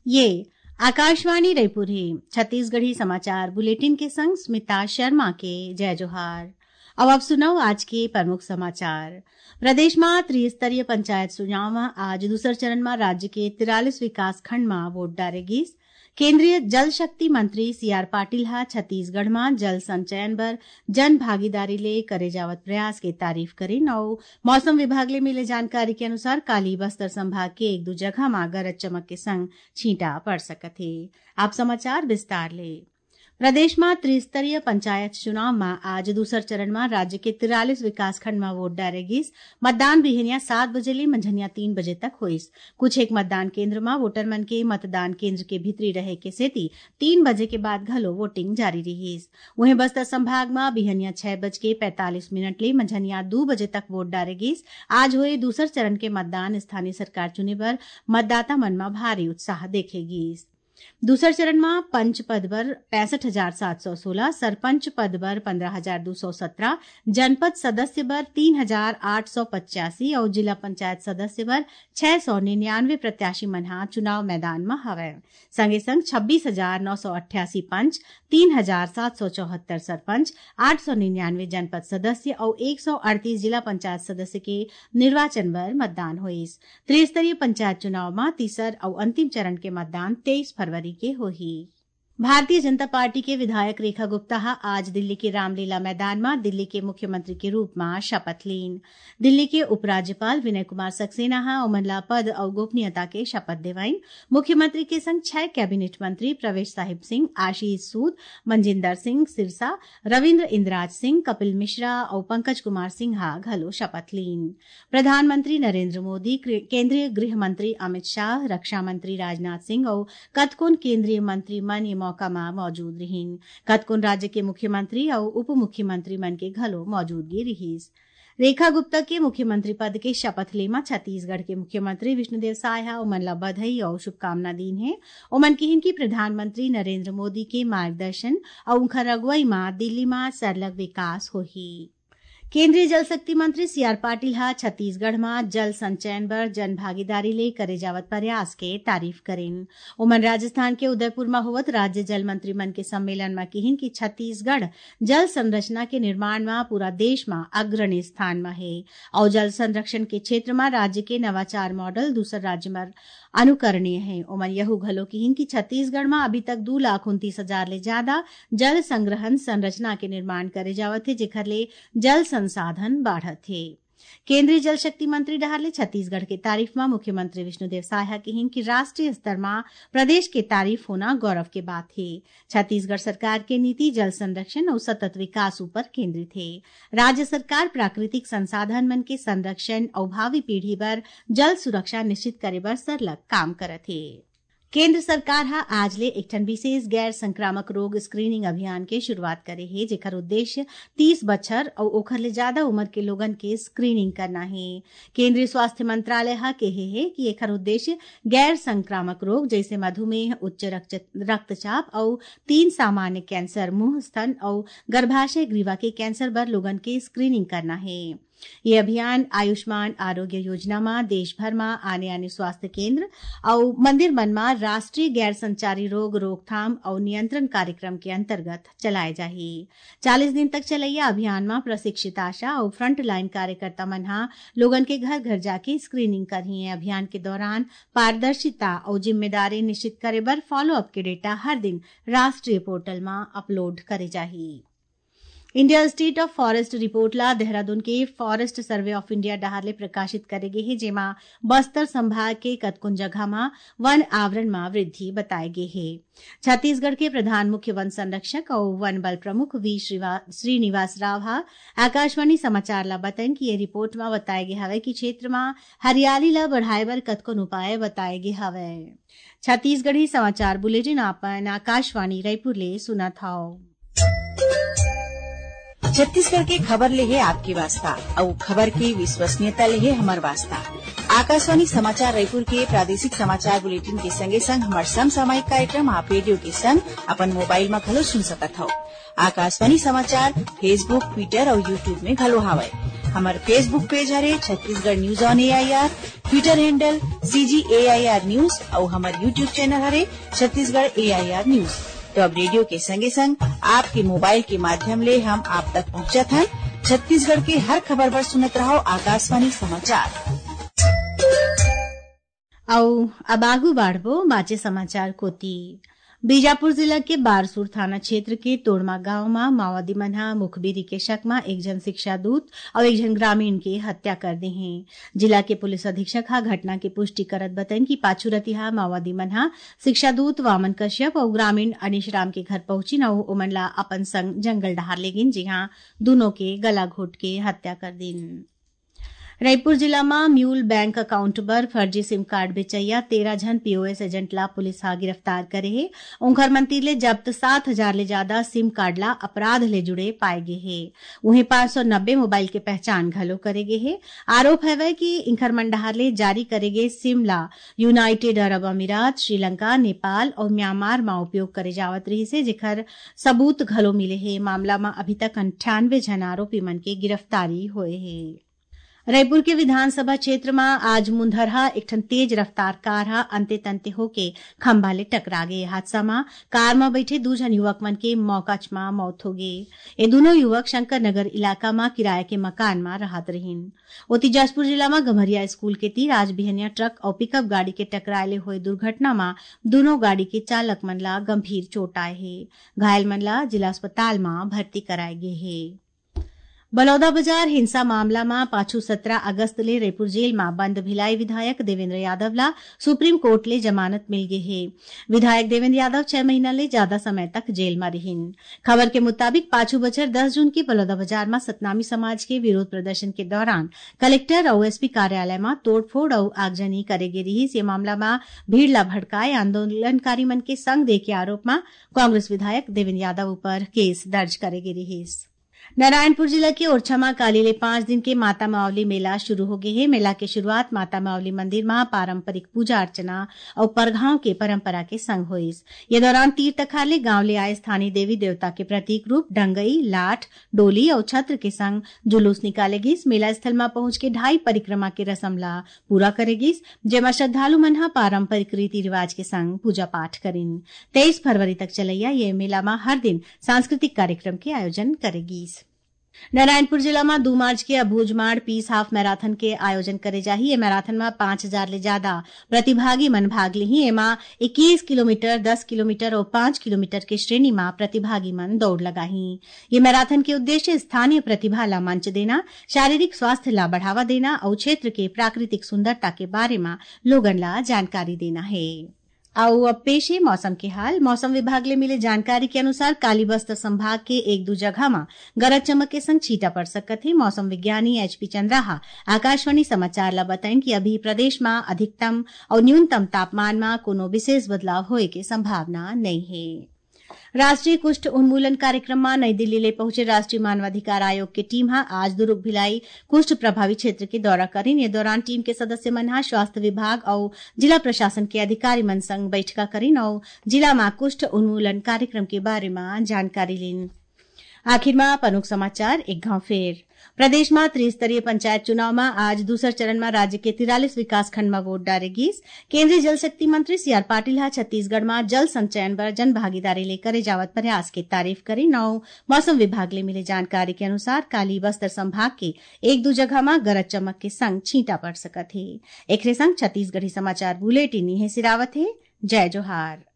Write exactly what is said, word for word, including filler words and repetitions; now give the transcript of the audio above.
ये आकाशवाणी रायपुर है। छत्तीसगढ़ी समाचार बुलेटिन के संग स्मिता शर्मा के जय जोहार। अब आप सुनाओ आज के प्रमुख समाचार। प्रदेश में त्रिस्तरीय पंचायत चुनाव में आज दूसर चरण में राज्य के तिरालीस विकास खंड में वोट डालेगी। केंद्रीय जल शक्ति मंत्री सी आर पाटिल हा छत्तीसगढ़ में जल संचयन बर जन भागीदारी ले करे जावत प्रयास के तारीफ करीन और मौसम विभाग ले मिले जानकारी के अनुसार काली बस्तर संभाग के एक दो जगह में गरज चमक के संग छींटा पड़ सकत है। आप समाचार विस्तार ले। प्रदेश में त्रिस्तरीय पंचायत चुनाव में आज दूसर चरण में राज्य के तिरालीस विकास खंड में वोट डालेगी। मतदान बिहनिया सात बजे ले मंझनिया तीन बजे तक होइस। कुछ एक मतदान केंद्र में वोटर मन के मतदान केंद्र के भीतरी रहे के सेती तीन बजे के बाद घलो वोटिंग जारी रहीस। वहीं बस्तर संभाग में बिहनिया छह बज के पैंतालीस मिनट ले मंझनिया दो बजे तक वोट डालेगी। आज हुए दूसर चरण के मतदान स्थानीय सरकार चुने पर मतदाता मन में भारी उत्साह देखेगी। दूसर चरण में पंच पद पर पैंसठ हजार सात सौ सोलह, सरपंच पद पर पंद्रह हजार दो सौ सत्रह, जनपद सदस्य पर तीन हजार आठ सौ पचासी और जिला पंचायत सदस्य पर छह सौ निन्यानवे प्रत्याशी मनहा चुनाव मैदान में हवे। संगे संग छब्बीस हजार नौ सौ अट्ठासी पंच, तीन हजार सात सौ चौहत्तर सरपंच, आठ सौ निन्यानवे जनपद सदस्य और एक सौ अड़तीस जिला पंचायत सदस्य के निर्वाचन पर मतदान हुईस। त्रिस्तरीय पंचायत चुनाव में तीसर और अंतिम चरण के मतदान तेईस फरवरी के होही। भारतीय जनता पार्टी के विधायक रेखा गुप्ता आज दिल्ली के रामलीला मैदान में दिल्ली के मुख्यमंत्री के रूप में शपथ लीन। दिल्ली के उपराज्यपाल विनय कुमार सक्सेना हा ओमनला पद और गोपनीयता के शपथ दिवाइन। मुख्यमंत्री के संग छह कैबिनेट मंत्री प्रवेश साहिब सिंह, आशीष सूद, मनजिंदर सिंह सिरसा, रविन्द्र इंद्राज सिंह, कपिल मिश्रा और पंकज कुमार सिंहा घलो शपथ लीन। प्रधानमंत्री नरेंद्र मोदी, केंद्रीय गृह मंत्री अमित शाह, रक्षा मंत्री राजनाथ सिंह और कतकुन केंद्रीय मंत्री मन मौका में मौजूद रहीन। कतकुन राज्य के मुख्यमंत्री और उप मुख्यमंत्री मन के घलो मौजूदगी रहीस। रेखा गुप्ता के मुख्यमंत्री पद के शपथ लेमा छत्तीसगढ़ के मुख्यमंत्री विष्णुदेव साय ओमन ला बधाई और शुभकामना दीन है। ओमन कहिन की प्रधानमंत्री नरेंद्र मोदी के मार्गदर्शन और उनका अगुवाई में दिल्ली में सरलग विकास होही। केंद्रीय जल शक्ति मंत्री सी आर पाटिल हा छत्तीसगढ़ में जल संचयन बर जन भागीदारी ले करे जावत प्रयास के तारीफ करेन। ओमन राजस्थान के उदयपुर में होवत राज्य जल मंत्री मन के सम्मेलन में कहिन कि छत्तीसगढ़ जल संरचना के निर्माण में पूरा देश में अग्रणी स्थान में है और जल संरक्षण के क्षेत्र में राज्य के नवाचार मॉडल दूसर राज्य में अनुकरणीय है। ओमन यहू घलो कहिन कि छत्तीसगढ़ में अभी तक दो लाख उनतीस हजार ले ज्यादा जल संग्रहण संरचना के निर्माण करे जावत है, जेखर ले जल संसाधन बाढ़त है। केंद्रीय जल शक्ति मंत्री डहारले छत्तीसगढ़ के तारीफ में मुख्यमंत्री विष्णुदेव साय कहिन कि राष्ट्रीय स्तर में प्रदेश के तारीफ होना गौरव के बात है। छत्तीसगढ़ सरकार के नीति जल संरक्षण और सतत विकास ऊपर केंद्रित है। राज्य सरकार प्राकृतिक संसाधन मन के संरक्षण और भावी पीढ़ी पर जल सुरक्षा निश्चित करे बर सरलग काम करत है। केंद्र सरकार हा आज ले एक ठन विशेष गैर संक्रामक रोग स्क्रीनिंग अभियान के शुरुआत करे है, जेकर उद्देश्य तीस बछर और ओखर ले ज्यादा उम्र के लोगन के स्क्रीनिंग करना है। केंद्रीय स्वास्थ्य मंत्रालय हा कहे है कि एकर उद्देश्य गैर संक्रामक रोग जैसे मधुमेह, उच्च रक्तचाप और तीन सामान्य कैंसर, मुंह, स्तन और गर्भाशय ग्रीवा के कैंसर बर लोगन के स्क्रीनिंग करना है। ये अभियान आयुष्मान आरोग्य योजना में देश भर में आने आने स्वास्थ्य केंद्र और मंदिर मन में राष्ट्रीय गैर संचारी रोग रोकथाम और नियंत्रण कार्यक्रम के अंतर्गत चलाए जाही। चालीस दिन तक चलैया अभियान में प्रशिक्षित आशा और फ्रंट लाइन कार्यकर्ता मनहा लोगन के घर घर जाके स्क्रीनिंग करही है। अभियान के दौरान पारदर्शिता और जिम्मेदारी निश्चित करे बर फॉलो अप के डेटा हर दिन राष्ट्रीय पोर्टल में अपलोड करे जाही। India state of forest report ला देहरादून के फॉरेस्ट सर्वे ऑफ इंडिया डहारले प्रकाशित करे गे है, जेमा बस्तर संभाग के कतकुन जगह में वन आवरण में वृद्धि बताए गे है। छत्तीसगढ़ के प्रधान मुख्य वन संरक्षक और वन बल प्रमुख वी श्रीनिवास राव हा आकाशवाणी समाचार ला बताएं कि ये रिपोर्ट में बताए गे हवे कि क्षेत्र में हरियाली ला बढ़ाए बर कतकुन उपाय बताए गे हवे। छत्तीसगढ़ी समाचार बुलेटिन आपन आकाशवाणी रायपुर ले सुना था। छत्तीसगढ़ के खबर ले है आपकी वास्ता और खबर की विश्वसनीयता ले है हमार वास्ता। आकाशवाणी समाचार रायपुर के प्रादेशिक समाचार बुलेटिन के संगे संग हमार समसामयिक कार्यक्रम आप रेडियो के संग अपन मोबाइल में घलो सुन सकत हो। आकाशवाणी समाचार फेसबुक, ट्विटर और यूट्यूब में घलो हावय। हमार फेसबुक पेज हरे Chhattisgarh news on A I R, Twitter handle C G A I R news और हमार यूट्यूब चैनल हरे छत्तीसगढ़ ए आई आर न्यूज। तो अब रेडियो के संगे संग आपके मोबाइल के माध्यम ले हम आप तक पहुंचत हैं। छत्तीसगढ़ के हर खबर पर सुनत रहो आकाशवाणी समाचार। औ अब आगू बाढ़बो बाचे समाचार कोती। बीजापुर जिला के बारसूर थाना क्षेत्र के तोड़मा गांव में माओवादी मन ह मुखबिरी के शक में एक जन शिक्षा दूत और एक जन ग्रामीण के हत्या कर दे हैं। जिला के पुलिस अधीक्षक हा घटना की पुष्टि करत बताइन कि पाछू रतिहा माओवादी मन ह शिक्षा दूत वामन कश्यप और ग्रामीण अनिश राम के घर पहुंची न ओमन ला अपन संग जंगल डहार ले गिन, जिहां दोनों के गला घोट के हत्या कर दिन। रायपुर जिला में म्यूल बैंक अकाउंट पर फर्जी सिम कार्ड बेचैया तेरह जन पीओएस एजेंट ला पुलिस हा गिरफ्तार करे है। उनकर मंत्री ले जब्त सात हजार ले ज्यादा सिम कार्ड ला अपराध ले जुड़े पाए गे है। उन्हें पांच सौ नब्बे मोबाइल के पहचान घलो करे गे है। आरोप है कि इंखर मंडहार ले जारी करे गे सिम ला यूनाइटेड अरब अमीरात, श्रीलंका, नेपाल और म्यांमार में उपयोग करे जावत रही से, जेकर सबूत घलो मिले है। मामला में अभी तक अंठानवे जन आरोपी मन के गिरफ्तारी हुए है। रायपुर के विधानसभा क्षेत्र में आज मुंधरहा एक ठन तेज रफ्तार कार हा अंते तंते होके खंभा ले टकरा गे। हादसा में कार में बैठे दो जन युवक मन के मौकाच में मौत हो गए। ये दोनों युवक शंकर नगर इलाका में किराए के मकान में रहत रहीन। ओती जसपुर जिला में गम्हरिया स्कूल के तीर आज बिहनिया ट्रक और पिकअप गाड़ी के टकराए हुए दुर्घटना में दोनों गाड़ी के चालक मन ला गंभीर चोट आए है। घायल मन ला जिला अस्पताल में भर्ती कराए गे है। बलौदा बाजार हिंसा मामला में पाछू सत्रह अगस्त ले रायपुर जेल में बंद भिलाई विधायक देवेंद्र यादव ला सुप्रीम कोर्ट ले जमानत मिल गई है। विधायक देवेंद्र यादव छह महीना ले ज्यादा समय तक जेल में रहीन। खबर के मुताबिक पाछू बछर दस जून की बलौदा बाजार में सतनामी समाज के विरोध प्रदर्शन के दौरान कलेक्टर और एसपी कार्यालय में तोड़फोड़ और आगजनी करे गे रही। ये मामला में भीड़ ला भड़काए आंदोलनकारी मन के संग दे के आरोप में कांग्रेस विधायक देवेंद्र यादव ऊपर केस दर्ज करे गे रही। नारायणपुर जिला के ओरछा काली ले पांच दिन के माता मावली मेला शुरू हो गए है। मेला के शुरुआत माता मावली मंदिर में पारंपरिक पूजा अर्चना और परघाव के परंपरा के संग हुई। ये दौरान तीर तखार ले गांव ले आए स्थानीय देवी देवता के प्रतीक रूप डंगई, लाठ, डोली और छत्र के संग जुलूस निकाले गिस। मेला स्थल में पहुंच के ढाई परिक्रमा के रस्म ला पूरा करे गिस, जेमा श्रद्धालु मन हा पारंपरिक रीति रिवाज के संग पूजा पाठ करिन। तेईस फरवरी तक चलैया ये मेला में हर दिन सांस्कृतिक कार्यक्रम के आयोजन करेगीस। नारायणपुर जिला में दो मार्च के अबूझमाड़ पीस हाफ मैराथन के आयोजन करे जाही। ये मैराथन में पांच हजार ले ज्यादा प्रतिभागी मन भाग लिही। एमा इक्कीस किलोमीटर, दस किलोमीटर और पांच किलोमीटर के श्रेणी में प्रतिभागी मन दौड़ लगाही। ये मैराथन के उद्देश्य स्थानीय प्रतिभा ला मंच देना, शारीरिक स्वास्थ्य ला बढ़ावा देना और क्षेत्र के प्राकृतिक सुंदरता के बारे में लोगन ला जानकारी देना है। आओ अब पेश है मौसम के हाल। मौसम विभाग ले मिले जानकारी के अनुसार काली बस्तर संभाग के एक दो जगह में गरज चमक के संग छींटा पड़ सकत है। मौसम विज्ञानी एच पी चंद्राहा आकाशवाणी समाचार ला बताएं कि अभी प्रदेश में अधिकतम और न्यूनतम तापमान में कोनो विशेष बदलाव होए के संभावना नहीं है। राष्ट्रीय कुष्ठ उन्मूलन कार्यक्रम में नई दिल्ली ले पहुंचे राष्ट्रीय मानवाधिकार आयोग की टीम हा आज दुर्ग भिलाई कुष्ठ प्रभावी क्षेत्र के दौरा करीन। ये दौरान टीम के सदस्य मन हा स्वास्थ्य विभाग और जिला प्रशासन के अधिकारी मन संग बैठका करीन और जिला में कुष्ठ उन्मूलन कार्यक्रम के बारे में जानकारी लीन। आखिर में प्रमुख समाचार एक गांव फेर। प्रदेश में त्रिस्तरीय पंचायत चुनाव में आज दूसरे चरण में राज्य के तिरालीस विकास खंड में वोट डालेगी। केंद्रीय जल शक्ति मंत्री सी आर पाटिल हा छत्तीसगढ़ में जल संचयन पर जन भागीदारी लेकर जावत प्रयास की तारीफ करी। नौ मौसम विभाग ले मिले जानकारी के अनुसार काली बस्तर संभाग के एक दो जगह में गरज चमक के संग छींटा पड़ सकत है। एक संग छत्तीसगढ़ी समाचार बुलेटिन है सिरावत है। जय जोहार।